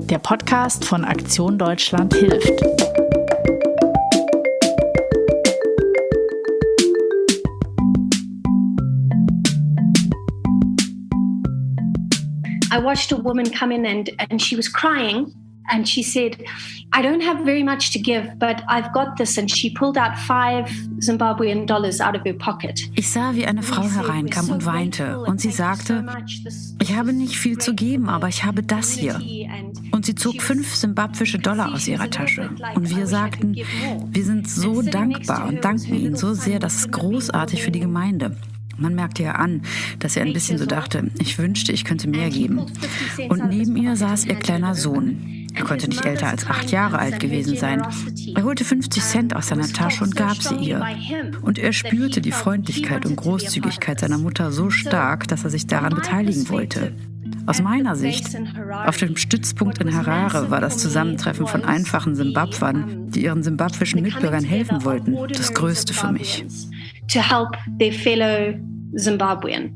der Podcast von Aktion Deutschland hilft. I watched a woman come in and she was crying and she said, I don't have very much to give, but I've got this. And she pulled out $5 Zimbabwean out of her pocket. Ich sah, wie eine Frau hereinkam und weinte und sie sagte, ich habe nicht viel zu geben, aber ich habe das hier. Und sie zog 5 simbabwische Dollar aus ihrer Tasche. Und wir sagten, wir sind so dankbar und danken Ihnen so sehr, das ist großartig für die Gemeinde. Man merkte ihr an, dass sie ein bisschen so dachte, ich wünschte, ich könnte mehr geben. Und neben ihr saß ihr kleiner Sohn. Er konnte nicht älter als 8 Jahre alt gewesen sein. Er holte 50 Cent aus seiner Tasche und gab sie ihr. Und er spürte die Freundlichkeit und Großzügigkeit seiner Mutter so stark, dass er sich daran beteiligen wollte. Aus meiner Sicht, auf dem Stützpunkt in Harare war das Zusammentreffen von einfachen Simbabwern, die ihren simbabwischen Mitbürgern helfen wollten, das Größte für mich. To help their fellow Zimbabwean.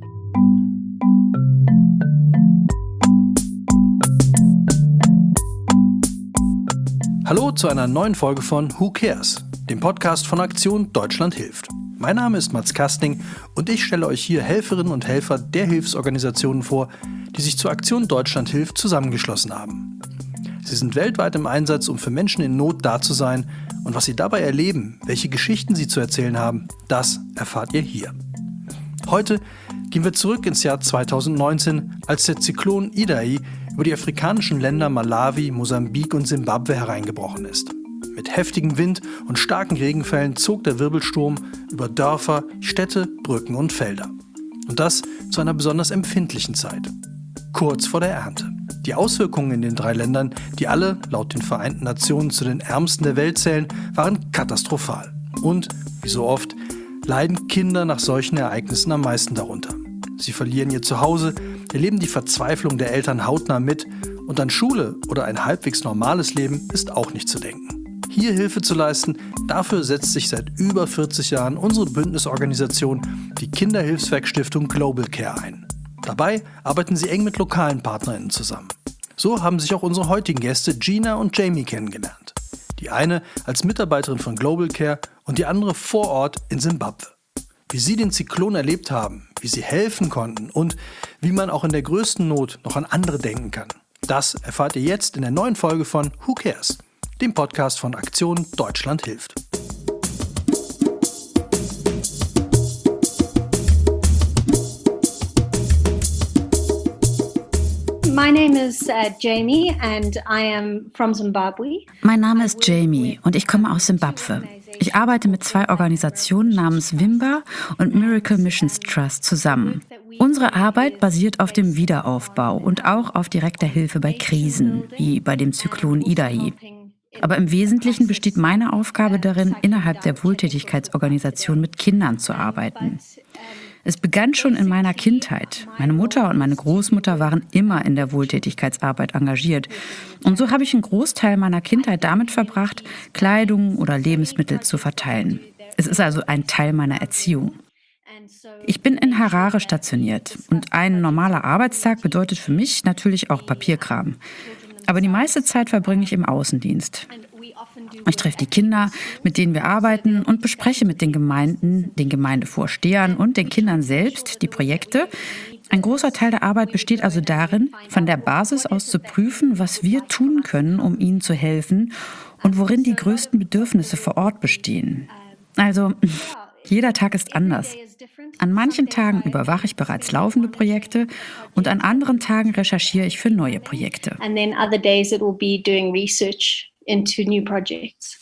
Hallo zu einer neuen Folge von Who Cares, dem Podcast von Aktion Deutschland hilft. Mein Name ist Mats Kastning und ich stelle euch hier Helferinnen und Helfer der Hilfsorganisationen vor, die sich zur Aktion Deutschland hilft zusammengeschlossen haben. Sie sind weltweit im Einsatz, um für Menschen in Not da zu sein, und was sie dabei erleben, welche Geschichten sie zu erzählen haben, das erfahrt ihr hier. Heute gehen wir zurück ins Jahr 2019, als der Zyklon Idai über die afrikanischen Länder Malawi, Mosambik und Simbabwe hereingebrochen ist. Mit heftigem Wind und starken Regenfällen zog der Wirbelsturm über Dörfer, Städte, Brücken und Felder. Und das zu einer besonders empfindlichen Zeit. Kurz vor der Ernte. Die Auswirkungen in den 3 Ländern, die alle laut den Vereinten Nationen zu den ärmsten der Welt zählen, waren katastrophal. Und, wie so oft, leiden Kinder nach solchen Ereignissen am meisten darunter. Sie verlieren ihr Zuhause, erleben die Verzweiflung der Eltern hautnah mit und an Schule oder ein halbwegs normales Leben ist auch nicht zu denken. Hier Hilfe zu leisten, dafür setzt sich seit über 40 Jahren unsere Bündnisorganisation, die Kinderhilfswerkstiftung Global Care, ein. Dabei arbeiten sie eng mit lokalen PartnerInnen zusammen. So haben sich auch unsere heutigen Gäste Gina und Jamie kennengelernt. Die eine als Mitarbeiterin von Global Care und die andere vor Ort in Simbabwe. Wie sie den Zyklon erlebt haben, wie sie helfen konnten und wie man auch in der größten Not noch an andere denken kann. Das erfahrt ihr jetzt in der neuen Folge von Who Cares, dem Podcast von Aktion Deutschland hilft. My name is Jamie and I am from Zimbabwe. Mein Name ist Jamie und ich komme aus Simbabwe. Ich arbeite mit 2 Organisationen namens WIMBA und Miracle Missions Trust zusammen. Unsere Arbeit basiert auf dem Wiederaufbau und auch auf direkter Hilfe bei Krisen, wie bei dem Zyklon Idai. Aber im Wesentlichen besteht meine Aufgabe darin, innerhalb der Wohltätigkeitsorganisation mit Kindern zu arbeiten. Es begann schon in meiner Kindheit. Meine Mutter und meine Großmutter waren immer in der Wohltätigkeitsarbeit engagiert. Und so habe ich einen Großteil meiner Kindheit damit verbracht, Kleidung oder Lebensmittel zu verteilen. Es ist also ein Teil meiner Erziehung. Ich bin in Harare stationiert und ein normaler Arbeitstag bedeutet für mich natürlich auch Papierkram. Aber die meiste Zeit verbringe ich im Außendienst. Ich treffe die Kinder, mit denen wir arbeiten und bespreche mit den Gemeinden, den Gemeindevorstehern und den Kindern selbst die Projekte. Ein großer Teil der Arbeit besteht also darin, von der Basis aus zu prüfen, was wir tun können, um ihnen zu helfen und worin die größten Bedürfnisse vor Ort bestehen. Also, jeder Tag ist anders. An manchen Tagen überwache ich bereits laufende Projekte und an anderen Tagen recherchiere ich für neue Projekte. And then other days it will be doing research into new projects.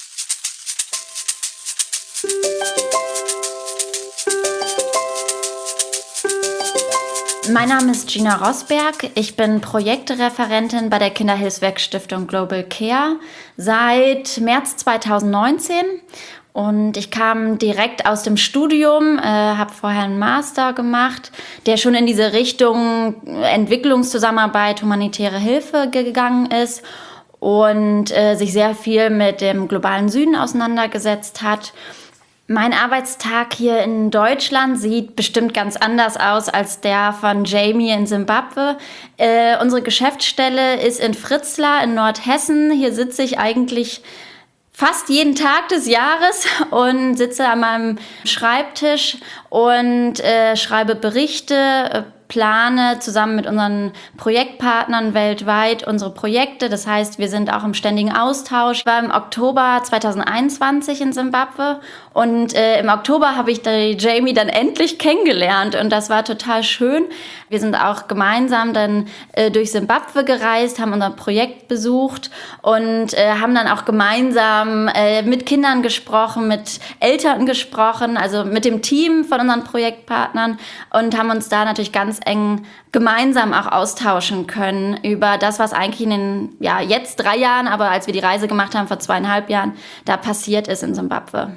Mein Name ist Gina Rosberg. Ich bin Projektreferentin bei der Kinderhilfswerkstiftung Global Care seit März 2019. Und ich kam direkt aus dem Studium, habe vorher einen Master gemacht, der schon in diese Richtung Entwicklungszusammenarbeit, humanitäre Hilfe gegangen ist und sich sehr viel mit dem globalen Süden auseinandergesetzt hat. Mein Arbeitstag hier in Deutschland sieht bestimmt ganz anders aus als der von Jamie in Simbabwe. Unsere Geschäftsstelle ist in Fritzlar in Nordhessen. Hier sitze ich eigentlich fast jeden Tag des Jahres und sitze an meinem Schreibtisch und schreibe Berichte, plane zusammen mit unseren Projektpartnern weltweit unsere Projekte. Das heißt, wir sind auch im ständigen Austausch. Ich war im Oktober 2021 in Simbabwe und im Oktober habe ich die Jamie dann endlich kennengelernt und das war total schön. Wir sind auch gemeinsam dann durch Simbabwe gereist, haben unser Projekt besucht und haben dann auch gemeinsam mit Kindern gesprochen, mit Eltern gesprochen, also mit dem Team von unseren Projektpartnern und haben uns da natürlich ganz eng gemeinsam auch austauschen können über das, was eigentlich in den, jetzt 3 Jahren, aber als wir die Reise gemacht haben vor 2,5 Jahren, da passiert ist in Simbabwe.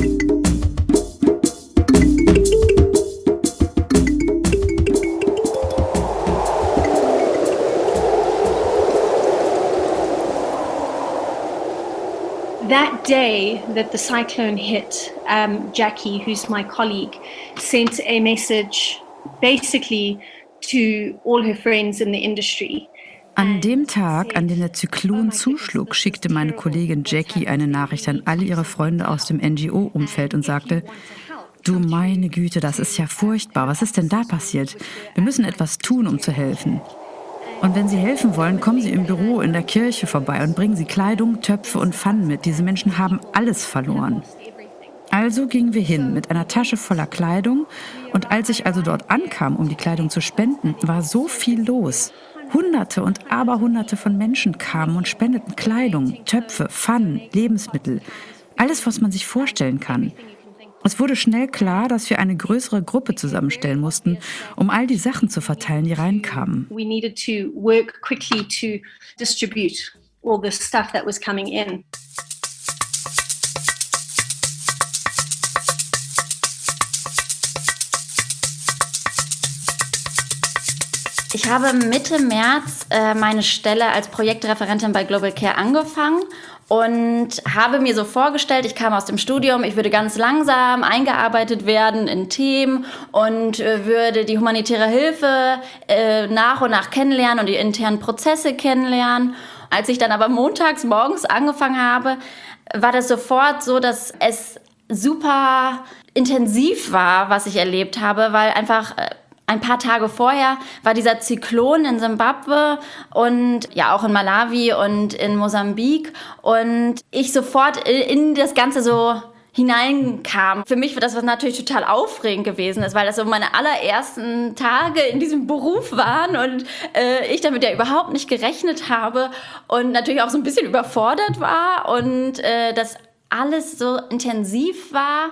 That day that the cyclone hit, Jackie, who's my colleague, sent a message basically to all her friends in the industry. An dem Tag, an dem der Zyklon zuschlug, schickte meine Kollegin Jackie eine Nachricht an alle ihre Freunde aus dem NGO-Umfeld und sagte: Du meine Güte, das ist ja furchtbar. Was ist denn da passiert? Wir müssen etwas tun, um zu helfen. Und wenn Sie helfen wollen, kommen Sie im Büro, in der Kirche vorbei und bringen Sie Kleidung, Töpfe und Pfannen mit. Diese Menschen haben alles verloren. Also gingen wir hin mit einer Tasche voller Kleidung und als ich also dort ankam, um die Kleidung zu spenden, war so viel los. Hunderte und Aberhunderte von Menschen kamen und spendeten Kleidung, Töpfe, Pfannen, Lebensmittel. Alles, was man sich vorstellen kann. Es wurde schnell klar, dass wir eine größere Gruppe zusammenstellen mussten, um all die Sachen zu verteilen, die reinkamen. We needed to work quickly to distribute all the stuff that was coming in. Ich habe Mitte März meine Stelle als Projektreferentin bei Global Care angefangen und habe mir so vorgestellt, ich kam aus dem Studium, ich würde ganz langsam eingearbeitet werden in Themen und würde die humanitäre Hilfe nach und nach kennenlernen und die internen Prozesse kennenlernen. Als ich dann aber montags morgens angefangen habe, war das sofort so, dass es super intensiv war, was ich erlebt habe, weil einfach ein paar Tage vorher war dieser Zyklon in Simbabwe und ja auch in Malawi und in Mosambik und ich sofort in das Ganze so hineinkam. Für mich war das natürlich total aufregend gewesen, weil das so meine allerersten Tage in diesem Beruf waren und ich damit ja überhaupt nicht gerechnet habe und natürlich auch so ein bisschen überfordert war und das alles so intensiv war.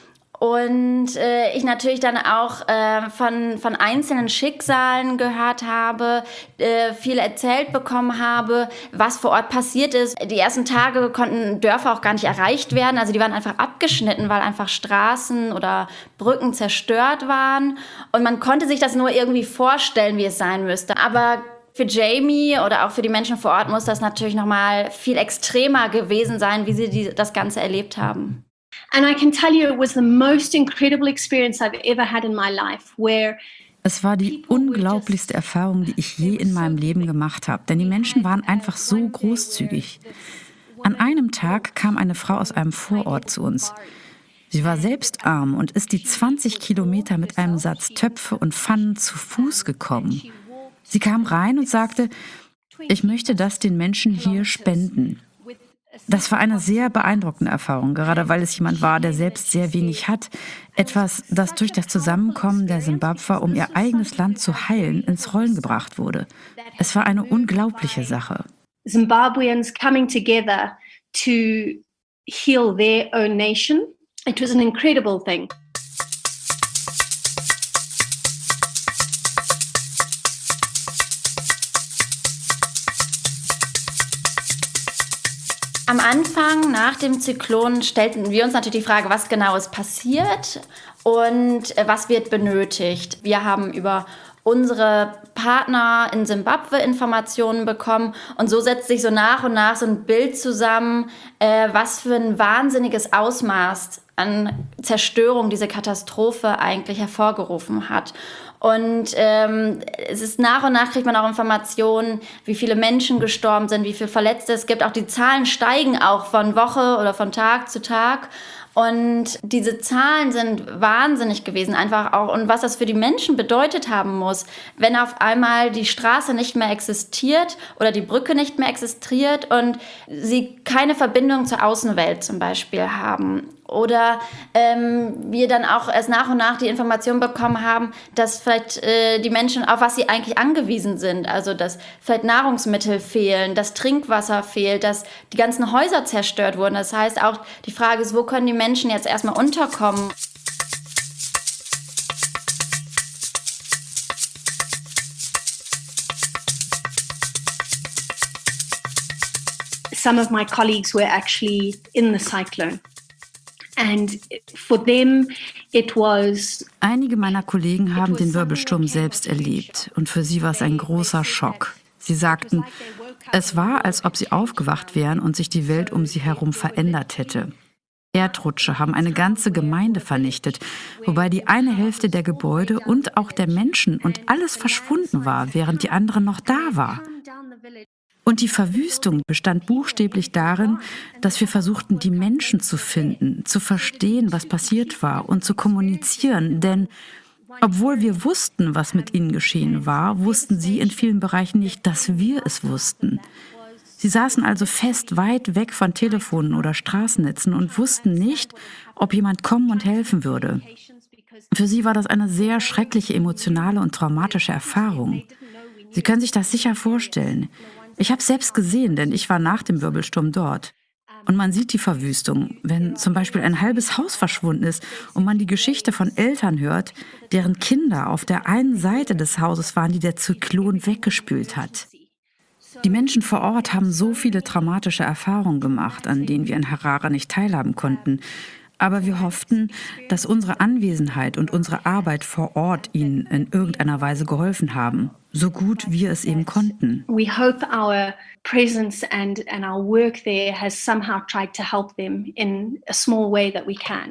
Und ich natürlich dann auch von einzelnen Schicksalen gehört habe, viel erzählt bekommen habe, was vor Ort passiert ist. Die ersten Tage konnten Dörfer auch gar nicht erreicht werden. Also die waren einfach abgeschnitten, weil einfach Straßen oder Brücken zerstört waren. Und man konnte sich das nur irgendwie vorstellen, wie es sein müsste. Aber für Jamie oder auch für die Menschen vor Ort muss das natürlich noch mal viel extremer gewesen sein, wie sie das Ganze erlebt haben. And I can tell you it was the most incredible experience I've ever had in my life, where es war die unglaublichste Erfahrung, die ich je in meinem Leben gemacht habe, denn die Menschen waren einfach so großzügig. An einem Tag kam eine Frau aus einem Vorort zu uns. Sie war selbst arm und ist die 20 Kilometer mit einem Satz Töpfe und Pfannen zu Fuß gekommen. Sie kam rein und sagte: Ich möchte das den Menschen hier spenden. Das war eine sehr beeindruckende Erfahrung, gerade weil es jemand war, der selbst sehr wenig hat. Etwas, das durch das Zusammenkommen der Simbabwer, um ihr eigenes Land zu heilen, ins Rollen gebracht wurde. Es war eine unglaubliche Sache. Zimbabweans coming together to heal their own nation. It was an incredible thing. Am Anfang, nach dem Zyklon, stellten wir uns natürlich die Frage, was genau ist passiert und was wird benötigt. Wir haben über unsere Partner in Simbabwe Informationen bekommen. Und so setzt sich so nach und nach so ein Bild zusammen, was für ein wahnsinniges Ausmaß an Zerstörung diese Katastrophe eigentlich hervorgerufen hat. Und es ist nach und nach kriegt man auch Informationen, wie viele Menschen gestorben sind, wie viele Verletzte es gibt. Auch die Zahlen steigen auch von Woche oder von Tag zu Tag. Und diese Zahlen sind wahnsinnig gewesen, einfach auch. Und was das für die Menschen bedeutet haben muss, wenn auf einmal die Straße nicht mehr existiert oder die Brücke nicht mehr existiert und sie keine Verbindung zur Außenwelt zum Beispiel haben. Oder wir dann auch erst nach und nach die Information bekommen haben, dass vielleicht die Menschen, auf was sie eigentlich angewiesen sind, also dass vielleicht Nahrungsmittel fehlen, dass Trinkwasser fehlt, dass die ganzen Häuser zerstört wurden. Das heißt auch, die Frage ist, wo können die Menschen jetzt erstmal unterkommen? Some of my colleagues were actually in the cyclone. And for them, it was. Einige meiner Kollegen haben den Wirbelsturm selbst erlebt und für sie war es ein großer Schock. Sie sagten, es war, als ob sie aufgewacht wären und sich die Welt um sie herum verändert hätte. Erdrutsche haben eine ganze Gemeinde vernichtet, wobei die eine Hälfte der Gebäude und auch der Menschen und alles verschwunden war, während die andere noch da war. Und die Verwüstung bestand buchstäblich darin, dass wir versuchten, die Menschen zu finden, zu verstehen, was passiert war und zu kommunizieren. Denn obwohl wir wussten, was mit ihnen geschehen war, wussten sie in vielen Bereichen nicht, dass wir es wussten. Sie saßen also fest weit weg von Telefonen oder Straßennetzen und wussten nicht, ob jemand kommen und helfen würde. Für sie war das eine sehr schreckliche emotionale und traumatische Erfahrung. Sie können sich das sicher vorstellen. Ich habe es selbst gesehen, denn ich war nach dem Wirbelsturm dort. Und man sieht die Verwüstung, wenn zum Beispiel ein halbes Haus verschwunden ist und man die Geschichte von Eltern hört, deren Kinder auf der einen Seite des Hauses waren, die der Zyklon weggespült hat. Die Menschen vor Ort haben so viele traumatische Erfahrungen gemacht, an denen wir in Harare nicht teilhaben konnten. Aber wir hofften, dass unsere Anwesenheit und unsere Arbeit vor Ort ihnen in irgendeiner Weise geholfen haben, so gut wir es eben konnten. We hope our presence and our work there has somehow tried to help them in a small way that we can.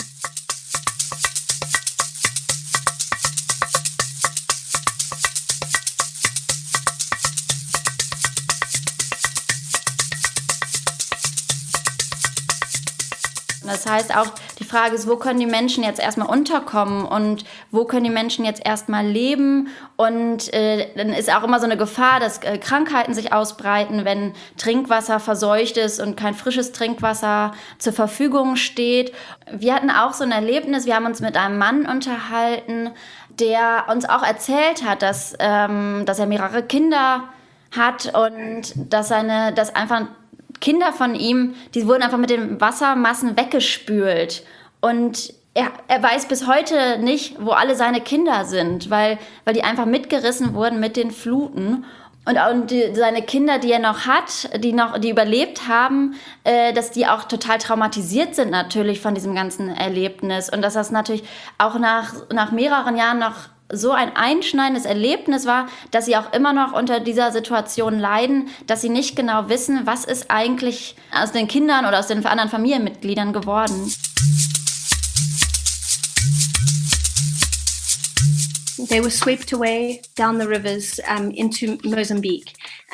Das heißt auch, die Frage ist, wo können die Menschen jetzt erstmal unterkommen und wo können die Menschen jetzt erstmal leben? Und dann ist auch immer so eine Gefahr, dass Krankheiten sich ausbreiten, wenn Trinkwasser verseucht ist und kein frisches Trinkwasser zur Verfügung steht. Wir hatten auch so ein Erlebnis, wir haben uns mit einem Mann unterhalten, der uns auch erzählt hat, dass er mehrere Kinder hat und dass einfach Kinder von ihm, die wurden einfach mit den Wassermassen weggespült. Und er weiß bis heute nicht, wo alle seine Kinder sind, weil die einfach mitgerissen wurden mit den Fluten. Und seine Kinder, die er noch hat, die überlebt haben, dass die auch total traumatisiert sind natürlich von diesem ganzen Erlebnis. Und dass das natürlich auch nach mehreren Jahren noch so ein einschneidendes Erlebnis war, dass sie auch immer noch unter dieser Situation leiden, dass sie nicht genau wissen, was ist eigentlich aus den Kindern oder aus den anderen Familienmitgliedern geworden. They were swept away down the rivers into Mozambique.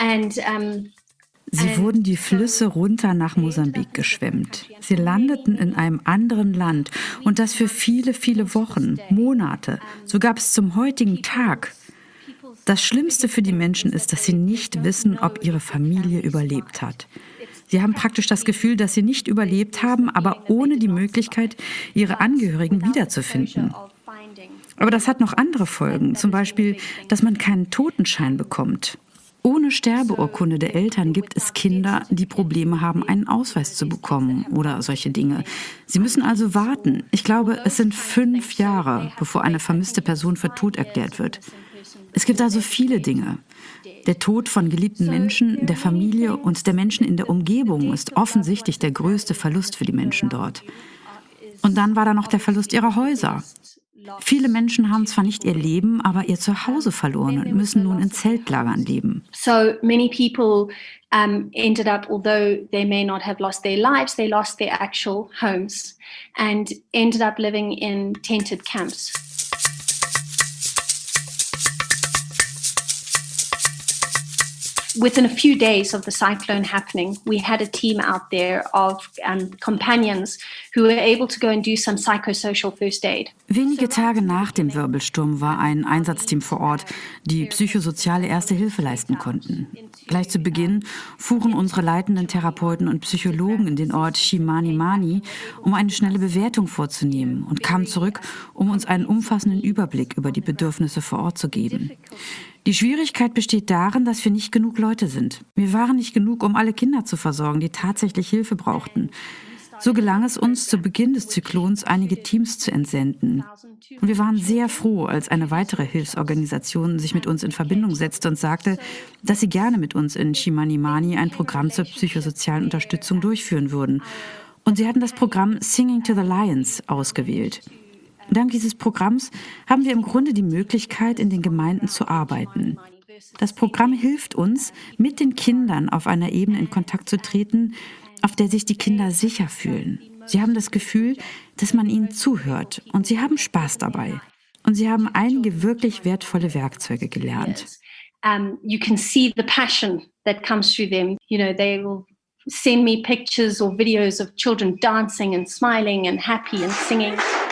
Sie wurden die Flüsse runter nach Mosambik geschwemmt. Sie landeten in einem anderen Land und das für viele, viele Wochen, Monate, sogar bis zum heutigen Tag. Das Schlimmste für die Menschen ist, dass sie nicht wissen, ob ihre Familie überlebt hat. Sie haben praktisch das Gefühl, dass sie nicht überlebt haben, aber ohne die Möglichkeit, ihre Angehörigen wiederzufinden. Aber das hat noch andere Folgen, zum Beispiel, dass man keinen Totenschein bekommt. Ohne Sterbeurkunde der Eltern gibt es Kinder, die Probleme haben, einen Ausweis zu bekommen oder solche Dinge. Sie müssen also warten. Ich glaube, es sind 5 Jahre, bevor eine vermisste Person für tot erklärt wird. Es gibt also viele Dinge. Der Tod von geliebten Menschen, der Familie und der Menschen in der Umgebung ist offensichtlich der größte Verlust für die Menschen dort. Und dann war da noch der Verlust ihrer Häuser. Viele Menschen haben zwar nicht ihr Leben, aber ihr Zuhause verloren und müssen nun in Zeltlagern leben. So many people ended up, although they may not have lost their lives, they lost their actual homes and ended up living in tented camps. Within a few days of the cyclone happening, we had a team out there of companions who were able to go and do some psychosocial first aid. Wenige Tage nach dem Wirbelsturm war ein Einsatzteam vor Ort, die psychosoziale Erste Hilfe leisten konnten. Gleich zu Beginn fuhren unsere leitenden Therapeuten und Psychologen in den Ort Chimanimani, um eine schnelle Bewertung vorzunehmen und kamen zurück, um uns einen umfassenden Überblick über die Bedürfnisse vor Ort zu geben. Die Schwierigkeit besteht darin, dass wir nicht genug Leute sind. Wir waren nicht genug, um alle Kinder zu versorgen, die tatsächlich Hilfe brauchten. So gelang es uns, zu Beginn des Zyklons einige Teams zu entsenden. Und wir waren sehr froh, als eine weitere Hilfsorganisation sich mit uns in Verbindung setzte und sagte, dass sie gerne mit uns in Chimanimani ein Programm zur psychosozialen Unterstützung durchführen würden. Und sie hatten das Programm Singing to the Lions ausgewählt. Dank dieses Programms haben wir im Grunde die Möglichkeit, in den Gemeinden zu arbeiten. Das Programm hilft uns, mit den Kindern auf einer Ebene in Kontakt zu treten, auf der sich die Kinder sicher fühlen. Sie haben das Gefühl, dass man ihnen zuhört und sie haben Spaß dabei. Und sie haben einige wirklich wertvolle Werkzeuge gelernt. You can see the passion that comes through them. You know, they will send me pictures or videos of children dancing and smiling and happy and singing.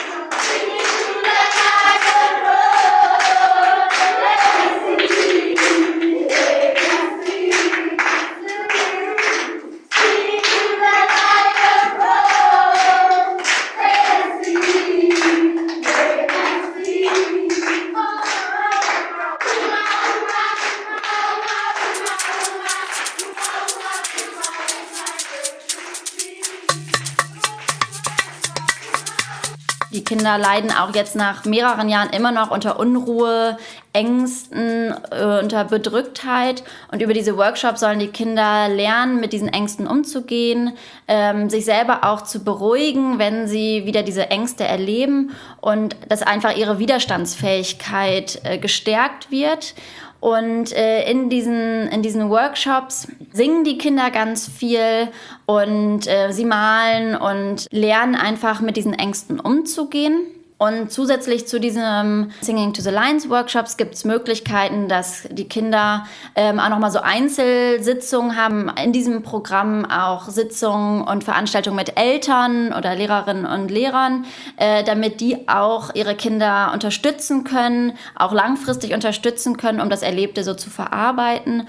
Die Kinder leiden auch jetzt nach mehreren Jahren immer noch unter Unruhe, Ängsten, unter Bedrücktheit. Und über diese Workshops sollen die Kinder lernen, mit diesen Ängsten umzugehen, sich selber auch zu beruhigen, wenn sie wieder diese Ängste erleben und dass einfach ihre Widerstandsfähigkeit gestärkt wird. Und in diesen Workshops singen die Kinder ganz viel und sie malen und lernen einfach mit diesen Ängsten umzugehen. Und zusätzlich zu diesem Singing to the Lions Workshops gibt es Möglichkeiten, dass die Kinder auch nochmal so Einzelsitzungen haben. In diesem Programm auch Sitzungen und Veranstaltungen mit Eltern oder Lehrerinnen und Lehrern, damit die auch ihre Kinder unterstützen können, auch langfristig unterstützen können, um das Erlebte so zu verarbeiten.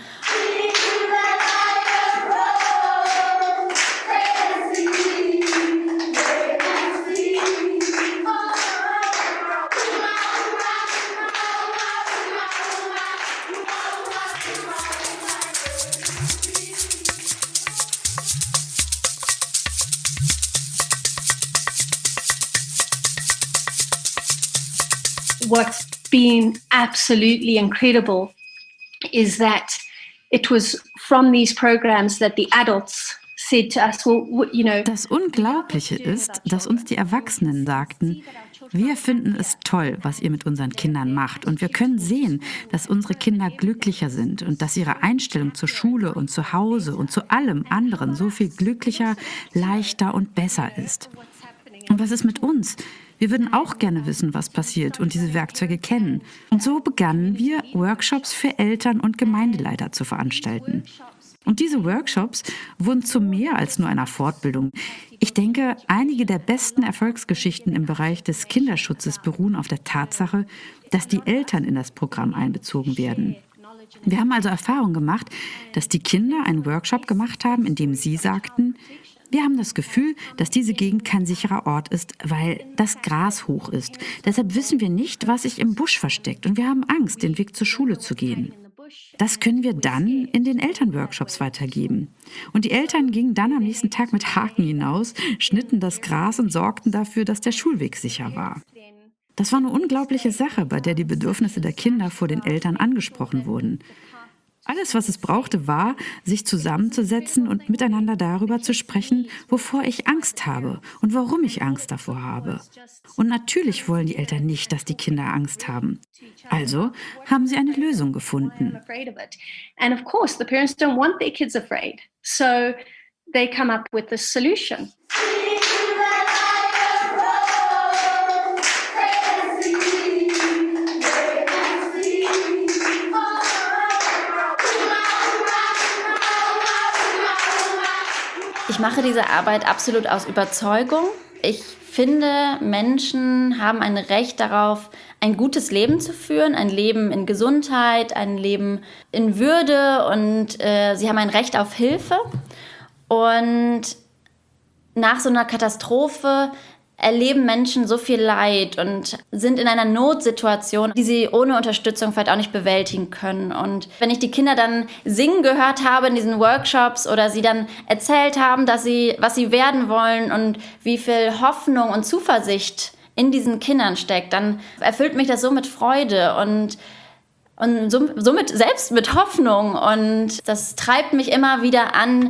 What's been absolutely incredible is that it was from these programs that the adults said to us, well, you know. Das Unglaubliche ist, dass uns die Erwachsenen sagten, wir finden es toll, was ihr mit unseren Kindern macht. Und wir können sehen, dass unsere Kinder glücklicher sind und dass ihre Einstellung zur Schule und zu Hause und zu allem anderen so viel glücklicher, leichter und besser ist. Und was ist mit uns? Wir würden auch gerne wissen, was passiert und diese Werkzeuge kennen. Und so begannen wir, Workshops für Eltern und Gemeindeleiter zu veranstalten. Und diese Workshops wurden zu mehr als nur einer Fortbildung. Ich denke, einige der besten Erfolgsgeschichten im Bereich des Kinderschutzes beruhen auf der Tatsache, dass die Eltern in das Programm einbezogen werden. Wir haben also Erfahrung gemacht, dass die Kinder einen Workshop gemacht haben, in dem sie sagten, wir haben das Gefühl, dass diese Gegend kein sicherer Ort ist, weil das Gras hoch ist. Deshalb wissen wir nicht, was sich im Busch versteckt und wir haben Angst, den Weg zur Schule zu gehen. Das können wir dann in den Elternworkshops weitergeben. Und die Eltern gingen dann am nächsten Tag mit Haken hinaus, schnitten das Gras und sorgten dafür, dass der Schulweg sicher war. Das war eine unglaubliche Sache, bei der die Bedürfnisse der Kinder vor den Eltern angesprochen wurden. Alles, was es brauchte, war, sich zusammenzusetzen und miteinander darüber zu sprechen, wovor ich Angst habe und warum ich Angst davor habe. Und natürlich wollen die Eltern nicht, dass die Kinder Angst haben. Also haben sie eine Lösung gefunden. And of course, the parents don't want their kids afraid. So they come up with this solution. Ich mache diese Arbeit absolut aus Überzeugung. Ich finde, Menschen haben ein Recht darauf, ein gutes Leben zu führen, ein Leben in Gesundheit, ein Leben in Würde und sie haben ein Recht auf Hilfe. Und nach so einer Katastrophe erleben Menschen so viel Leid und sind in einer Notsituation, die sie ohne Unterstützung vielleicht auch nicht bewältigen können. Und wenn ich die Kinder dann singen gehört habe in diesen Workshops oder sie dann erzählt haben, was sie werden wollen und wie viel Hoffnung und Zuversicht in diesen Kindern steckt, dann erfüllt mich das so mit Freude und somit selbst mit Hoffnung. Und das treibt mich immer wieder an.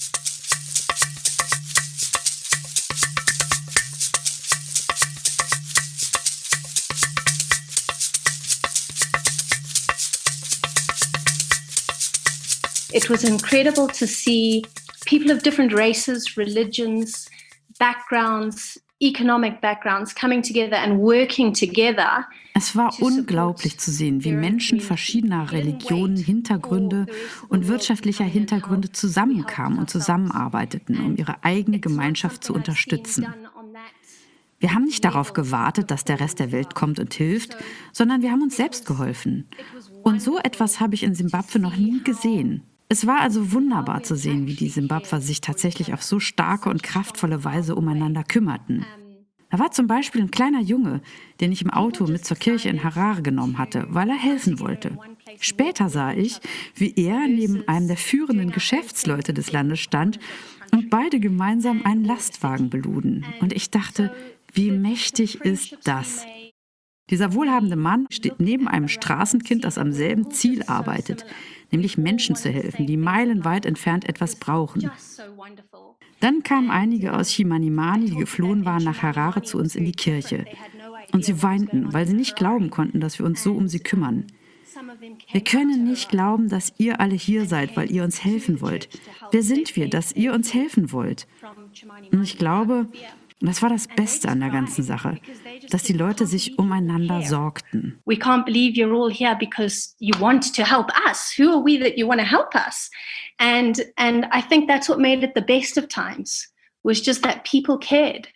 It was incredible to see people of different races, religions, backgrounds, economic backgrounds coming together and working together. Es war unglaublich zu sehen, wie Menschen verschiedener Religionen, Hintergründe und wirtschaftlicher Hintergründe zusammenkamen und zusammenarbeiteten, um ihre eigene Gemeinschaft zu unterstützen. Wir haben nicht darauf gewartet, dass der Rest der Welt kommt und hilft, sondern wir haben uns selbst geholfen. Und so etwas habe ich in Simbabwe noch nie gesehen. Es war also wunderbar zu sehen, wie die Simbabwer sich tatsächlich auf so starke und kraftvolle Weise umeinander kümmerten. Da war zum Beispiel ein kleiner Junge, den ich im Auto mit zur Kirche in Harare genommen hatte, weil er helfen wollte. Später sah ich, wie er neben einem der führenden Geschäftsleute des Landes stand und beide gemeinsam einen Lastwagen beluden. Und ich dachte, wie mächtig ist das? Dieser wohlhabende Mann steht neben einem Straßenkind, das am selben Ziel arbeitet, nämlich Menschen zu helfen, die meilenweit entfernt etwas brauchen. Dann kamen einige aus Chimanimani, die geflohen waren, nach Harare zu uns in die Kirche. Und sie weinten, weil sie nicht glauben konnten, dass wir uns so um sie kümmern. Wir können nicht glauben, dass ihr alle hier seid, weil ihr uns helfen wollt. Wer sind wir, dass ihr uns helfen wollt? Und ich glaube, und das war das Beste an der ganzen Sache, dass die Leute sich umeinander sorgten. We can't believe you're all here because you want to help us. Who are we that you want to help us? And I think that's what made it the best of times, was just that people cared.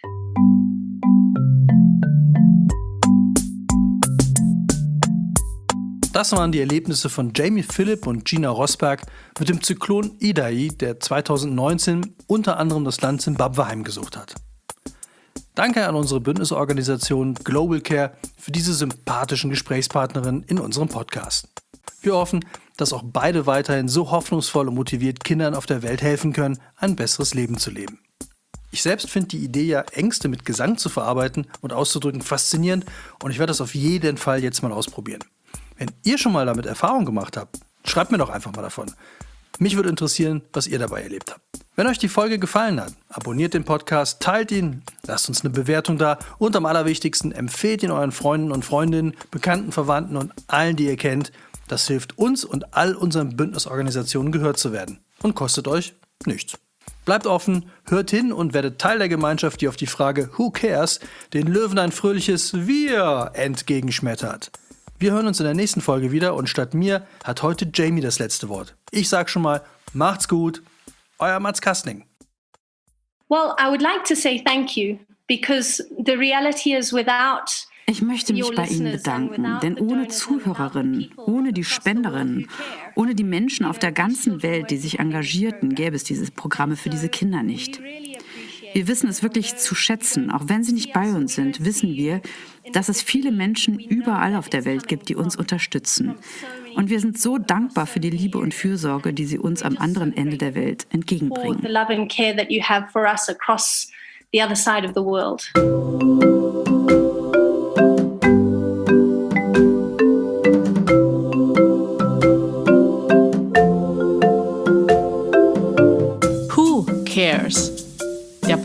Das waren die Erlebnisse von Jamie Philipp und Gina Rosberg mit dem Zyklon Idai, der 2019 unter anderem das Land Simbabwe heimgesucht hat. Danke an unsere Bündnisorganisation Global Care für diese sympathischen Gesprächspartnerinnen in unserem Podcast. Wir hoffen, dass auch beide weiterhin so hoffnungsvoll und motiviert Kindern auf der Welt helfen können, ein besseres Leben zu leben. Ich selbst finde die Idee ja, Ängste mit Gesang zu verarbeiten und auszudrücken, faszinierend und ich werde das auf jeden Fall jetzt mal ausprobieren. Wenn ihr schon mal damit Erfahrung gemacht habt, schreibt mir doch einfach mal davon. Mich würde interessieren, was ihr dabei erlebt habt. Wenn euch die Folge gefallen hat, abonniert den Podcast, teilt ihn, lasst uns eine Bewertung da und am allerwichtigsten, empfehlt ihn euren Freunden und Freundinnen, Bekannten, Verwandten und allen, die ihr kennt. Das hilft uns und all unseren Bündnisorganisationen gehört zu werden und kostet euch nichts. Bleibt offen, hört hin und werdet Teil der Gemeinschaft, die auf die Frage Who cares? Den Löwen ein fröhliches Wir entgegenschmettert. Wir hören uns in der nächsten Folge wieder und statt mir hat heute Jamie das letzte Wort. Ich sag schon mal, macht's gut, euer Mats Kastning. Well, I would like to say thank you, because the reality is without Ich möchte mich bei Ihnen bedanken, denn ohne Zuhörerinnen, ohne die Spenderinnen, ohne die Menschen auf der ganzen Welt, die sich engagierten, gäbe es diese Programme für diese Kinder nicht. Wir wissen es wirklich zu schätzen. Auch wenn sie nicht bei uns sind, wissen wir, dass es viele Menschen überall auf der Welt gibt, die uns unterstützen. Und wir sind so dankbar für die Liebe und Fürsorge, die sie uns am anderen Ende der Welt entgegenbringen.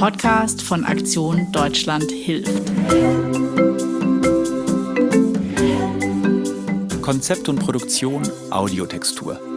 Podcast von Aktion Deutschland hilft. Konzept und Produktion Audiotextur.